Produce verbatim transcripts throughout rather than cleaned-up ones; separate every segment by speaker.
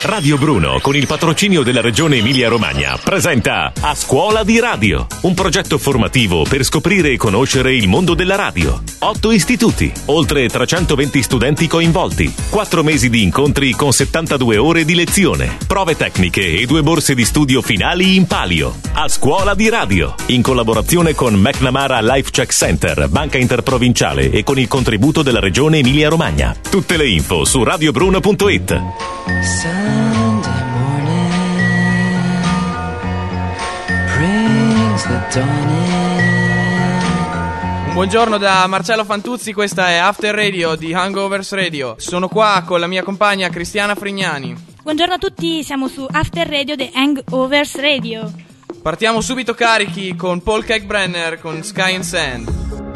Speaker 1: Radio Bruno, con il patrocinio della Regione Emilia-Romagna, presenta A Scuola di Radio, un progetto formativo per scoprire e conoscere il mondo della radio. Otto istituti, oltre trecentoventi studenti coinvolti, quattro mesi di incontri con settantadue ore di lezione, prove tecniche e due borse di studio finali in palio. A Scuola di Radio, in collaborazione con McNamara Life Check Center, Banca Interprovinciale e con il contributo della Regione Emilia-Romagna. Tutte le info su radiobruno punto it.
Speaker 2: Sunday morning brings the dawn in.
Speaker 3: Buongiorno da Marcello Fantuzzi, questa è After Radio di Hangovers Radio. Sono qua con la mia compagna Cristiana Frignani.
Speaker 4: Buongiorno a tutti, siamo su After Radio di Hangovers Radio.
Speaker 3: Partiamo subito carichi con Paul Kalkbrenner con Sky and Sand.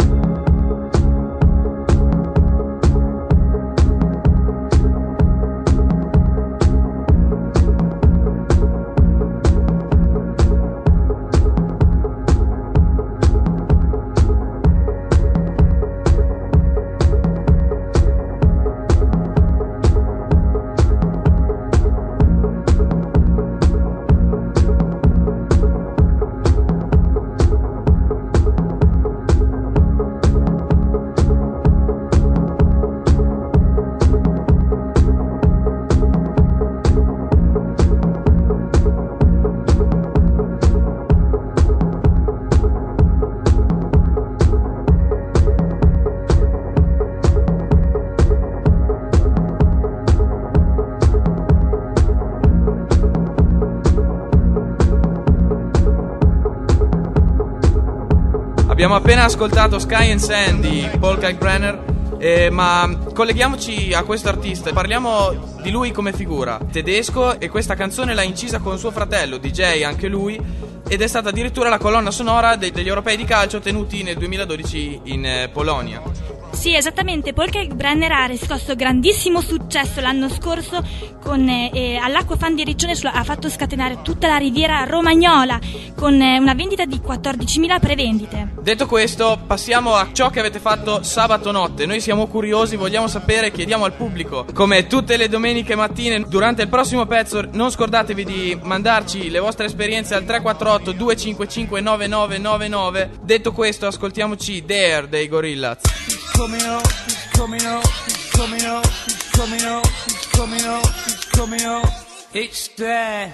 Speaker 3: Abbiamo appena ascoltato Sky and Sand di Paul Kalkbrenner, eh, ma colleghiamoci a questo artista. Parliamo di lui come figura. Tedesco, e questa canzone l'ha incisa con suo fratello, D J anche lui, ed è stata addirittura la colonna sonora de- degli europei di calcio tenuti nel duemiladodici in eh, Polonia.
Speaker 4: Sì, esattamente, Paul Kalkbrenner ha riscosso grandissimo successo l'anno scorso con eh, eh, all'Acqua Fan di Riccione, ha fatto scatenare tutta la riviera romagnola con eh, una vendita di quattordicimila prevendite.
Speaker 3: Detto questo, passiamo a ciò che avete fatto sabato notte. Noi siamo curiosi, vogliamo sapere, chiediamo al pubblico, come tutte le domeniche mattine, durante il prossimo pezzo non scordatevi di mandarci le vostre esperienze al tre quattro otto due cinque cinque nove nove nove nove. Detto questo, ascoltiamoci Dare dei Gorillaz.
Speaker 5: Coming up, he's coming up, he's coming up, he's coming up, he's coming up, he's coming up. It's there.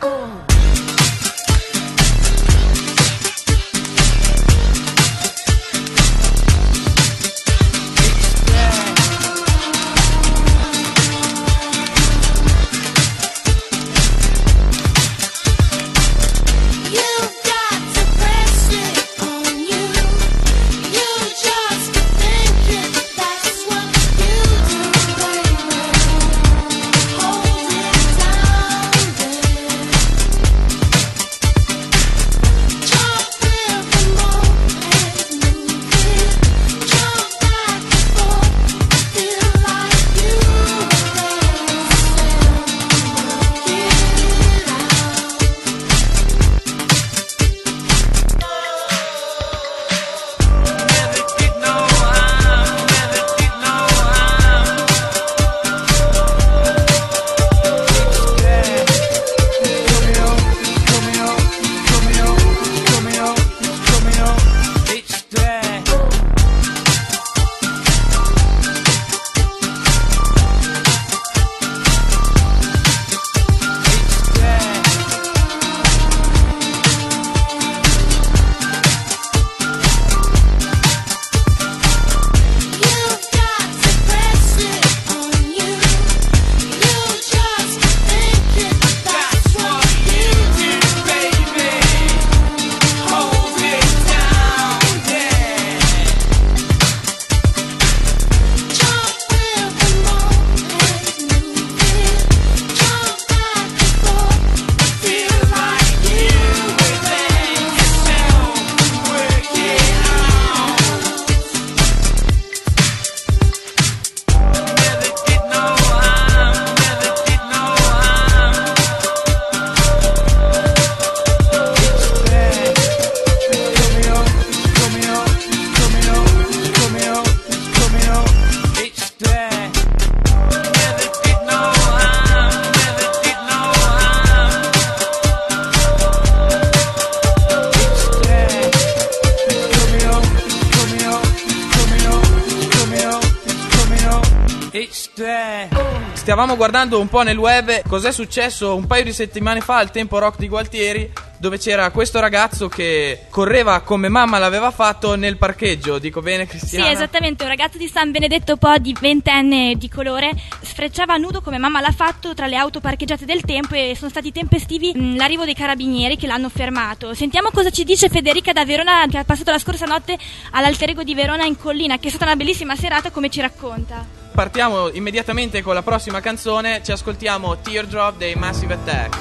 Speaker 3: stavamo guardando un po' nel web cos'è successo un paio di settimane fa al Tempo Rock di Gualtieri, dove c'era questo ragazzo che correva come mamma l'aveva fatto nel parcheggio. Dico bene, Cristiana?
Speaker 4: Sì, esattamente, un ragazzo di San Benedetto Po di ventenne di colore sfrecciava nudo come mamma l'ha fatto tra le auto parcheggiate del Tempo e sono stati tempestivi mh, l'arrivo dei carabinieri che l'hanno fermato. Sentiamo cosa ci dice Federica da Verona, che ha passato la scorsa notte all'Alterego di Verona in collina, che è stata una bellissima serata, come ci racconta.
Speaker 3: Partiamo immediatamente con la prossima canzone, ci ascoltiamo Teardrop dei Massive Attack.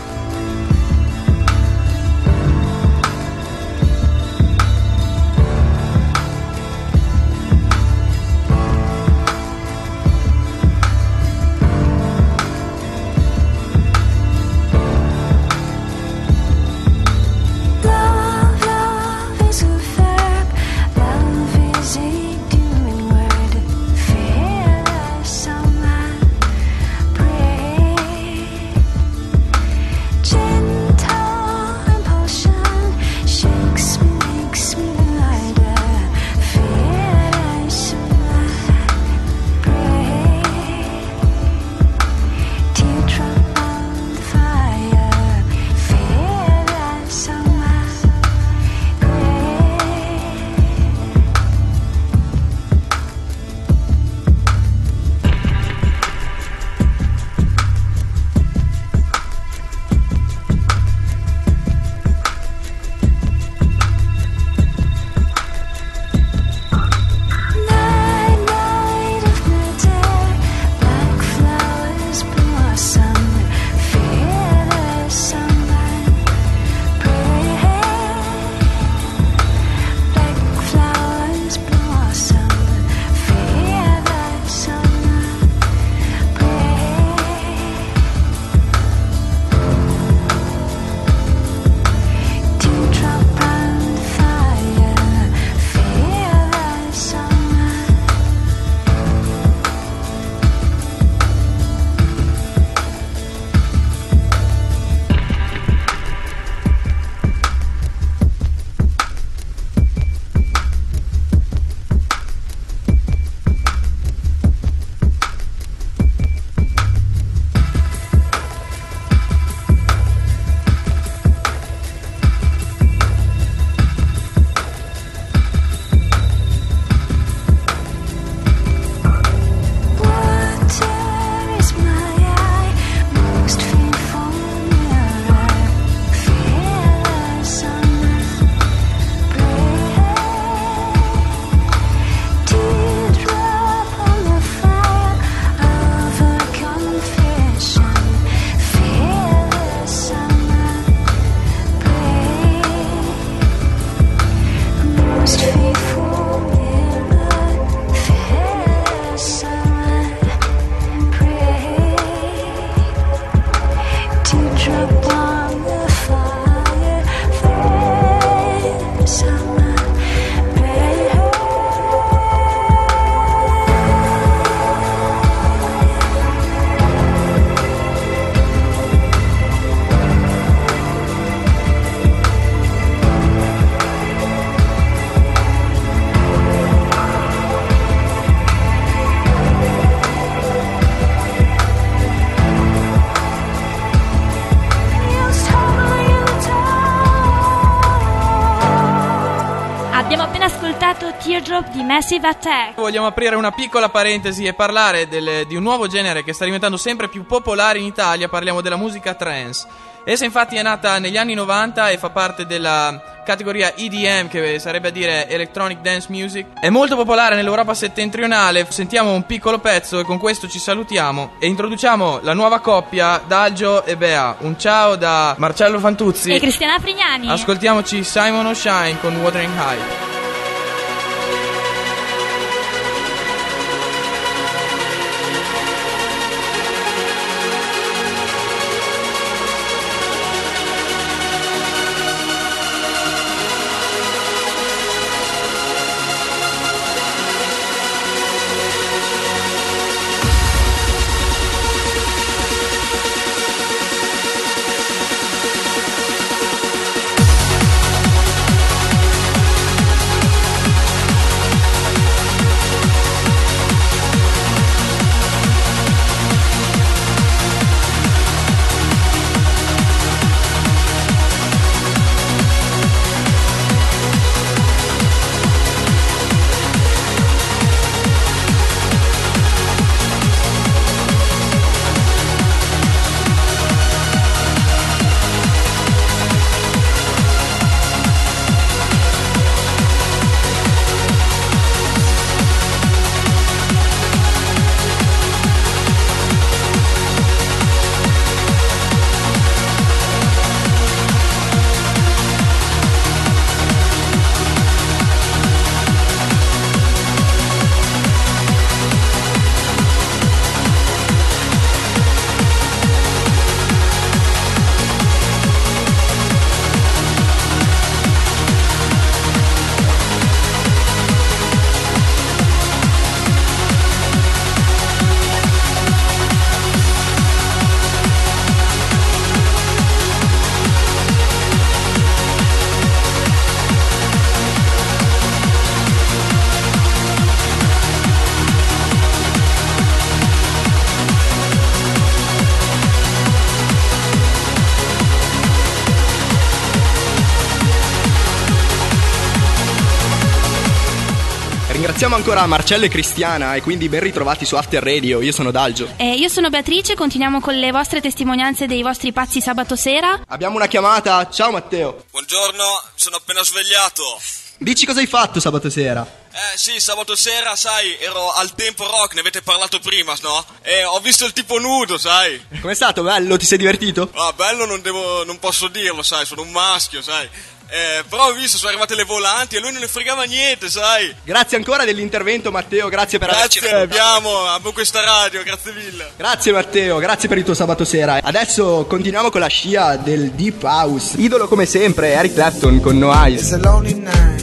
Speaker 4: Teardrop di Massive Attack.
Speaker 3: Vogliamo aprire una piccola parentesi e parlare del, di un nuovo genere che sta diventando sempre più popolare in Italia. Parliamo della musica trance. Essa infatti è nata negli anni novanta e fa parte della categoria E D M, che sarebbe a dire Electronic Dance Music. È molto popolare nell'Europa settentrionale. Sentiamo un piccolo pezzo e con questo ci salutiamo e introduciamo la nuova coppia Daggio e Bea. Un ciao da Marcello Fantuzzi
Speaker 4: e Cristiana Frignani.
Speaker 3: Ascoltiamoci Simon O'Shine con Wuthering Heights.
Speaker 6: siamo ancora a Marcello e Cristiana e quindi ben ritrovati su After Radio. Io sono Dalgio.
Speaker 7: E io sono Beatrice, continuiamo con le vostre testimonianze dei vostri pazzi sabato sera.
Speaker 6: Abbiamo una chiamata. Ciao Matteo.
Speaker 8: Buongiorno, sono appena svegliato.
Speaker 6: Dici cosa hai fatto sabato sera?
Speaker 8: Eh sì, sabato sera, sai, ero al Tempo Rock, ne avete parlato prima, no? E ho visto il tipo nudo, sai.
Speaker 6: Com'è stato? Bello? Ti sei divertito?
Speaker 8: Ah, bello non devo, non posso dirlo, sai, sono un maschio, sai. Eh, però ho visto, sono arrivate le volanti e lui non ne fregava niente, sai.
Speaker 6: Grazie ancora dell'intervento Matteo, grazie per
Speaker 8: grazie,
Speaker 6: averci
Speaker 8: abbiamo, abbiamo questa radio, grazie mille.
Speaker 6: Grazie Matteo, grazie per il tuo sabato sera. Adesso continuiamo con la scia del Deep House. Idolo come sempre, Eric Clapton con No Eyes.
Speaker 9: It's a lonely night.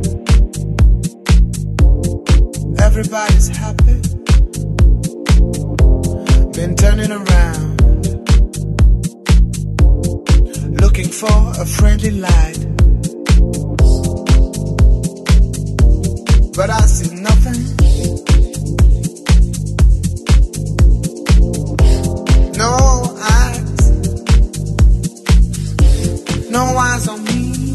Speaker 9: Everybody's happy. Been turning around, looking for a friendly light, but I see nothing. No eyes, no eyes on me.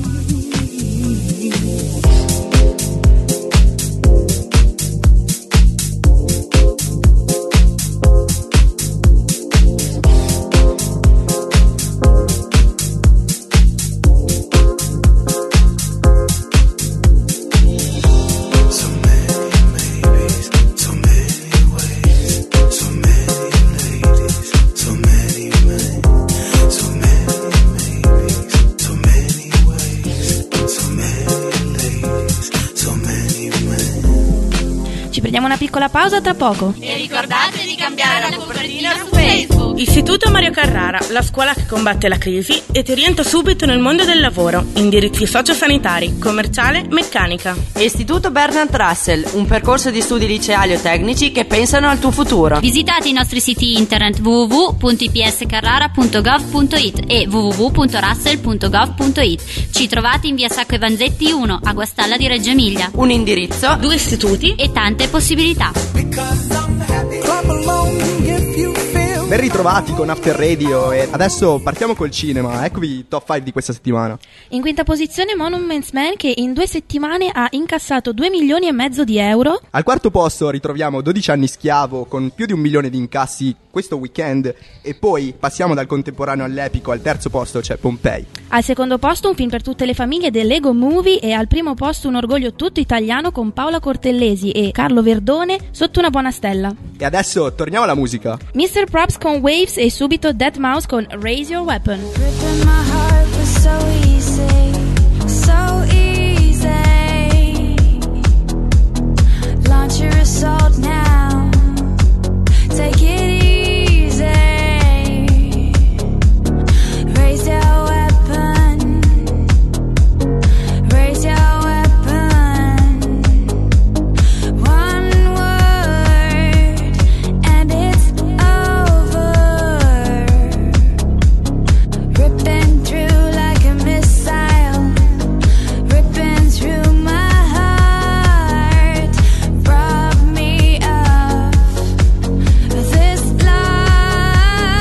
Speaker 7: Prendiamo una piccola pausa, tra poco.
Speaker 10: E ricordate di cambiare la copertina su Facebook.
Speaker 11: Istituto Mario Carrara, la scuola che combatte la crisi e ti orienta subito nel mondo del lavoro. Indirizzi sociosanitari, commerciale, meccanica.
Speaker 12: Istituto Bernard Russell, un percorso di studi liceali o tecnici che pensano al tuo futuro.
Speaker 10: Visitate i nostri siti internet w w w punto i p s carrara punto gov punto i t e w w w punto russell punto gov punto i t. Ci trovate in via Sacco e Vanzetti uno, a Guastalla di Reggio Emilia.
Speaker 12: Un indirizzo,
Speaker 11: due istituti
Speaker 10: e tante possibilità.
Speaker 6: Ben ritrovati con After Radio e adesso partiamo col cinema. Eccovi i top cinque di questa settimana.
Speaker 7: In quinta posizione Monuments Man, che in due settimane ha incassato due milioni e mezzo di euro.
Speaker 6: Al quarto posto ritroviamo dodici anni schiavo con più di un milione di incassi questo weekend. E poi passiamo dal contemporaneo all'epico. Al terzo posto c'è Pompei.
Speaker 7: Al secondo posto un film per tutte le famiglie del Lego Movie. E al primo posto un orgoglio tutto italiano con Paola Cortellesi e Carlo Verdone, Sotto una buona stella.
Speaker 6: E adesso torniamo alla musica.
Speaker 7: mister Props con Waves e subito dead mouse con Raise Your Weapon.
Speaker 13: Ripping my heart was so easy, so easy. Launch your assault now, take it easy. Raise your weapon, raise your weapon. One word and it's ripping through like a missile, ripping through my heart. Rob me of this love.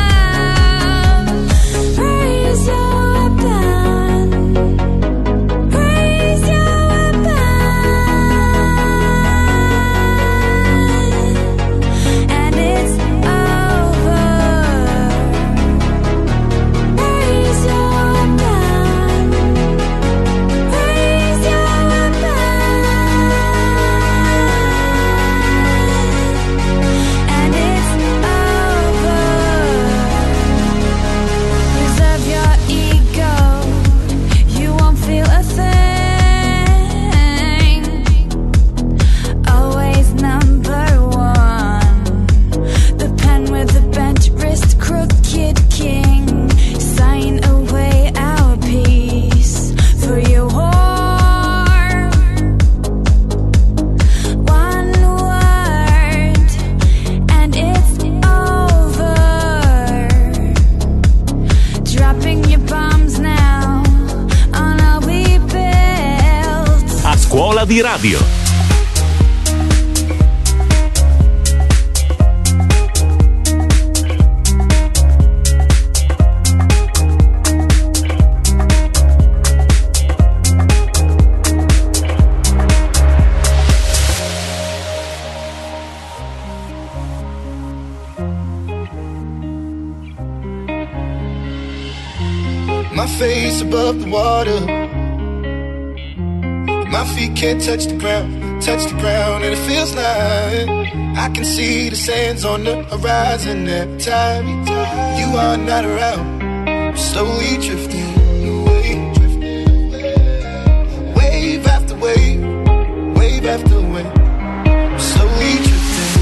Speaker 13: Raise your weapon, raise your weapon, and it's over. Raise your weapon, raise your weapon, and it's over. Reserve your ego, you won't feel a thing. Always number one, the pen with the bent wrist, crooked king. Sign away our peace for your war. One word and it's over. Dropping your bombs now on all we built.
Speaker 1: A scuola di radio.
Speaker 9: My face above the water. My feet can't touch the ground, touch the ground, and it feels like I can see the sands on the horizon every time you are not around. I'm slowly drifting away, wave after wave, wave after wave. I'm slowly drifting,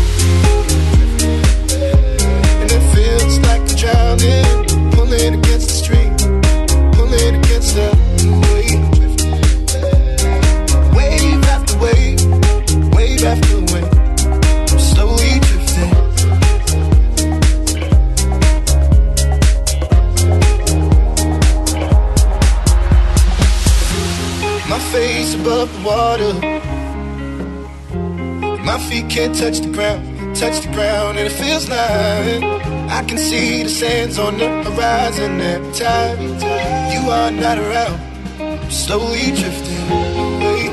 Speaker 9: and it feels like I'm drowning, pulling against the stream, pulling against the wave. Wave after wave, wave after wave, I'm slowly drifting. My face above the water. My feet can't touch the ground, touch the ground, and it feels like I can see the sands on the horizon every time you are not around. I'm slowly drifting away.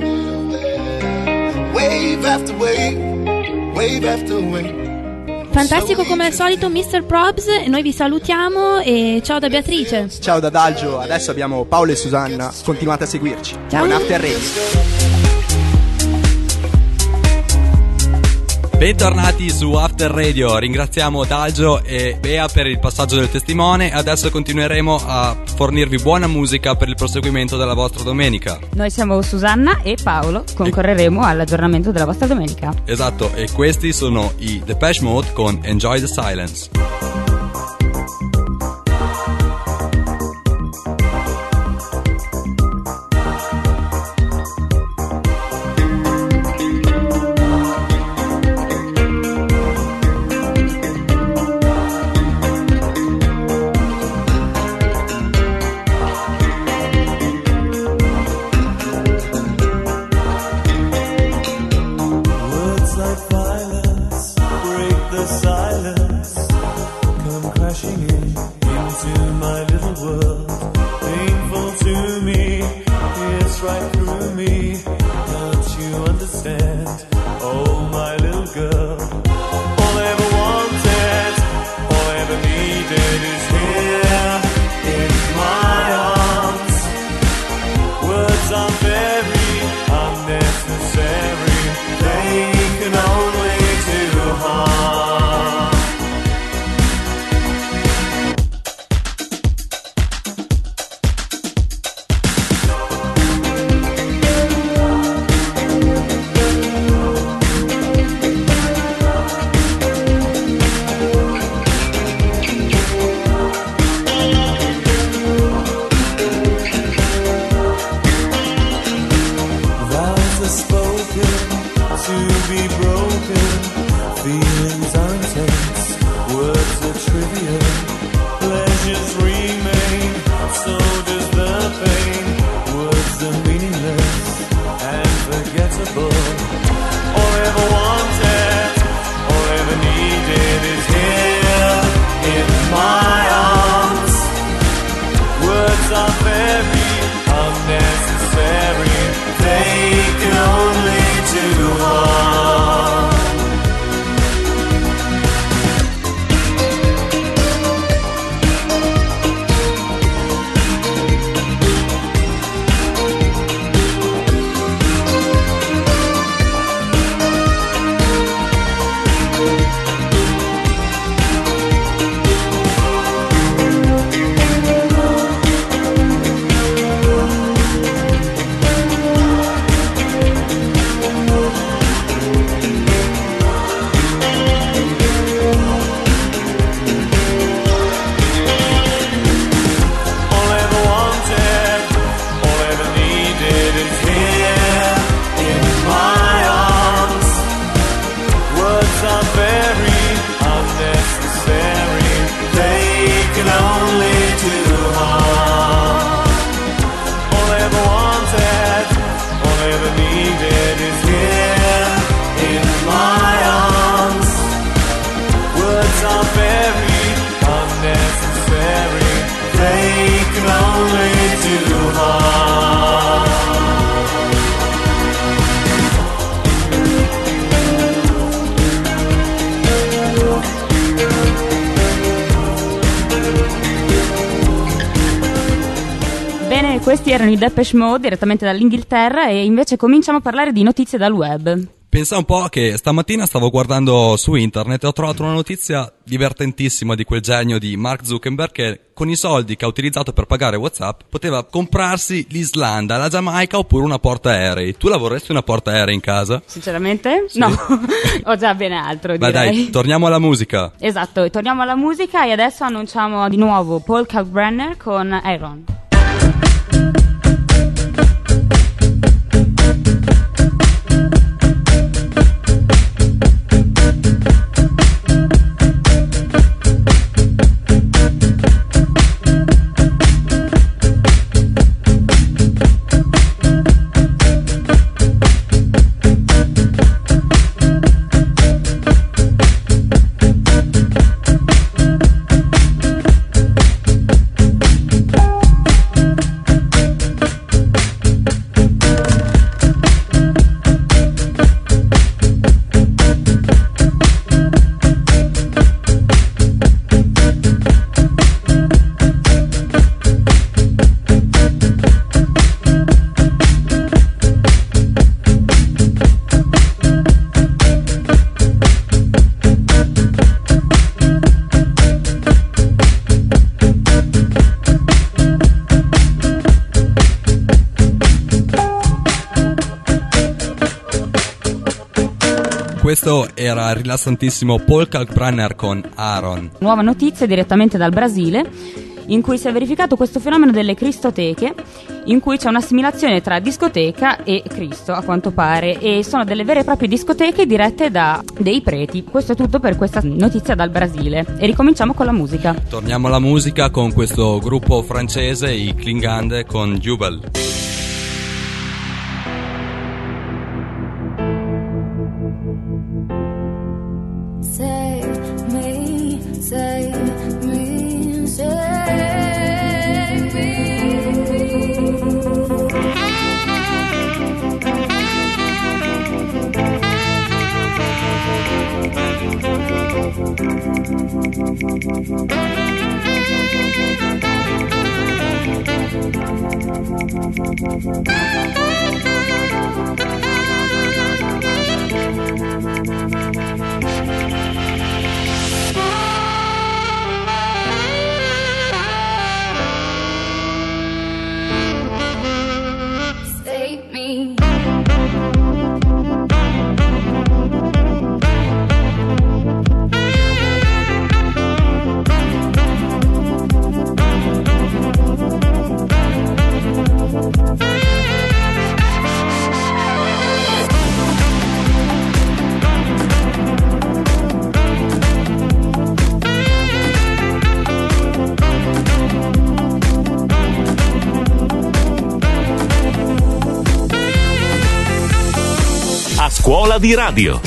Speaker 9: Wave after wave, wave after wave.
Speaker 7: Fantastico come al solito mister Probs, e noi vi salutiamo e ciao da Beatrice.
Speaker 6: Ciao da Dalgio, adesso abbiamo Paolo e Susanna, continuate a seguirci.
Speaker 7: Ciao.
Speaker 6: Con After Radio.
Speaker 14: Bentornati su After Radio, ringraziamo Dalgio e Bea per il passaggio del testimone. Adesso continueremo a fornirvi buona musica per il proseguimento della vostra domenica.
Speaker 15: Noi siamo Susanna e Paolo, concorreremo all'aggiornamento della vostra domenica.
Speaker 14: Esatto, e questi sono i Depeche Mode con Enjoy the Silence.
Speaker 15: Questi erano i Depeche Mode direttamente dall'Inghilterra e invece cominciamo a parlare di notizie dal web.
Speaker 14: Pensa un po' che stamattina stavo guardando su internet e ho trovato una notizia divertentissima di quel genio di Mark Zuckerberg che con i soldi che ha utilizzato per pagare WhatsApp poteva comprarsi l'Islanda, la Giamaica oppure una portaerei. Tu la vorresti una portaerei in casa?
Speaker 15: Sinceramente?
Speaker 14: Sì.
Speaker 15: No, ho già ben altro,
Speaker 14: Beh
Speaker 15: direi.
Speaker 14: dai, torniamo alla musica.
Speaker 15: Esatto, torniamo alla musica e adesso annunciamo di nuovo Paul Kalkbrenner con Iron.
Speaker 14: Questo era il rilassantissimo Paul Kalkbrenner con Aaron.
Speaker 15: Nuova notizia direttamente dal Brasile, in cui si è verificato questo fenomeno delle cristoteche, in cui c'è un'assimilazione tra discoteca e Cristo, a quanto pare, e sono delle vere e proprie discoteche dirette da dei preti. Questo è tutto per questa notizia dal Brasile. E ricominciamo con la musica.
Speaker 14: Torniamo alla musica con questo gruppo francese, i Klingande, con Jubel.
Speaker 13: Save me, save me, save me. Save me.
Speaker 1: A scuola di radio.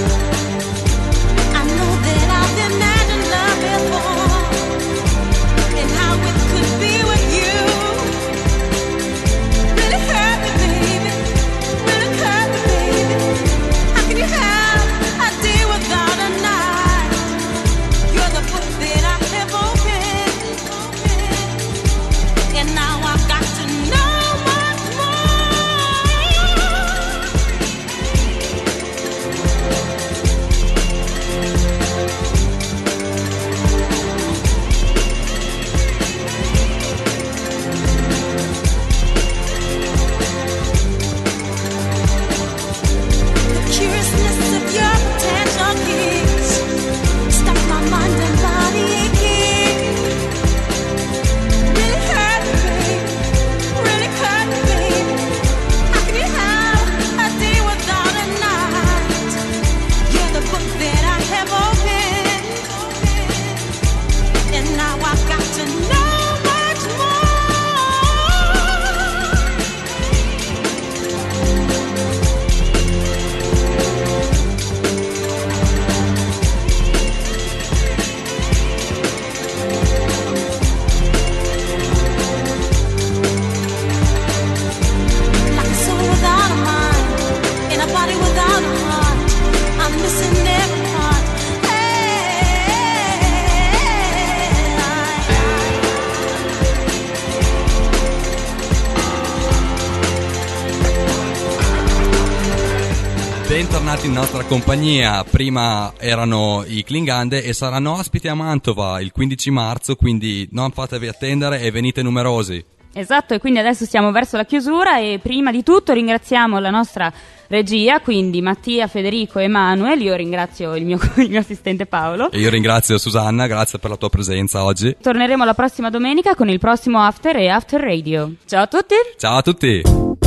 Speaker 13: I know that I've been mad in love before.
Speaker 14: Bentornati in nostra compagnia. Prima erano i Klingande e saranno ospiti a Mantova il quindici marzo, quindi non fatevi attendere e venite numerosi.
Speaker 15: Esatto, e quindi adesso siamo verso la chiusura e prima di tutto ringraziamo la nostra regia, quindi Mattia, Federico e Emanuele. Io ringrazio il mio, il mio assistente Paolo.
Speaker 14: E io ringrazio Susanna, grazie per la tua presenza oggi.
Speaker 15: Torneremo la prossima domenica con il prossimo After e After Radio. Ciao a tutti!
Speaker 14: Ciao a tutti!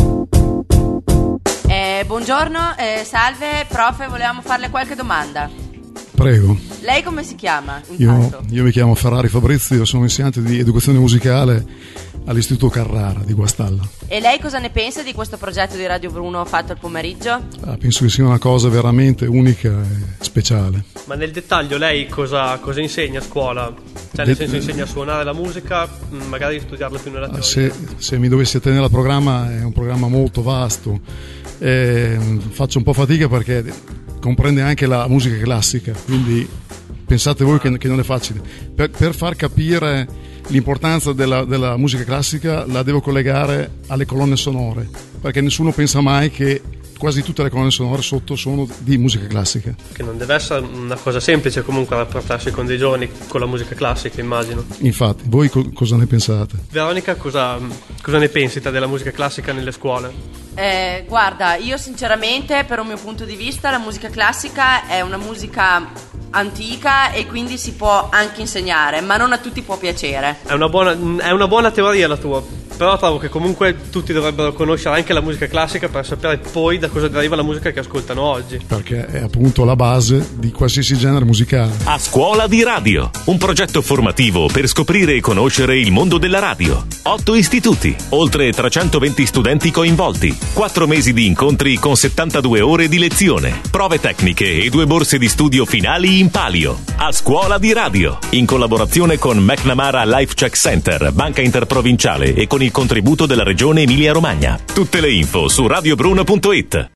Speaker 12: Eh, buongiorno, eh, salve, prof, volevamo farle qualche domanda.
Speaker 16: Prego.
Speaker 12: Lei come si chiama?
Speaker 16: Io, io mi chiamo Ferrari Fabrizio, sono insegnante di educazione musicale all'Istituto Carrara di Guastalla.
Speaker 12: E lei cosa ne pensa di questo progetto di Radio Bruno fatto il pomeriggio?
Speaker 16: Ah, penso che sia una cosa veramente unica e speciale.
Speaker 17: Ma nel dettaglio lei cosa, cosa insegna a scuola? Cioè nel
Speaker 16: De-
Speaker 17: senso insegna a suonare la musica, magari studiarla più nella teoria?
Speaker 16: Se, se mi dovessi attenere al programma, è un programma molto vasto. Eh, faccio un po' fatica perché comprende anche la musica classica, quindi pensate voi che, che non è facile. Per, per far capire l'importanza della, della musica classica la devo collegare alle colonne sonore, perché nessuno pensa mai che quasi tutte le colonne sonore sotto sono di musica classica.
Speaker 17: Che non deve essere una cosa semplice comunque rapportarsi con dei giovani con la musica classica, immagino.
Speaker 16: Infatti, voi co- cosa ne pensate?
Speaker 17: Veronica, cosa, cosa ne pensi te della musica classica nelle scuole?
Speaker 12: Eh, guarda, io sinceramente, per un mio punto di vista, la musica classica è una musica antica e quindi si può anche insegnare, ma non a tutti può piacere.
Speaker 17: È una buona, è una buona teoria la tua, però trovo che comunque tutti dovrebbero conoscere anche la musica classica per sapere poi da cosa deriva la musica che ascoltano oggi.
Speaker 16: Perché è appunto la base di qualsiasi genere musicale.
Speaker 1: A Scuola di Radio, un progetto formativo per scoprire e conoscere il mondo della radio. Otto istituti, oltre trecentoventi studenti coinvolti, quattro mesi di incontri con settantadue ore di lezione, prove tecniche e due borse di studio finali in palio. A Scuola di Radio, in collaborazione con McNamara Life Check Center, Banca Interprovinciale e con il contributo della Regione Emilia Romagna. Tutte le info su radiobruno punto it.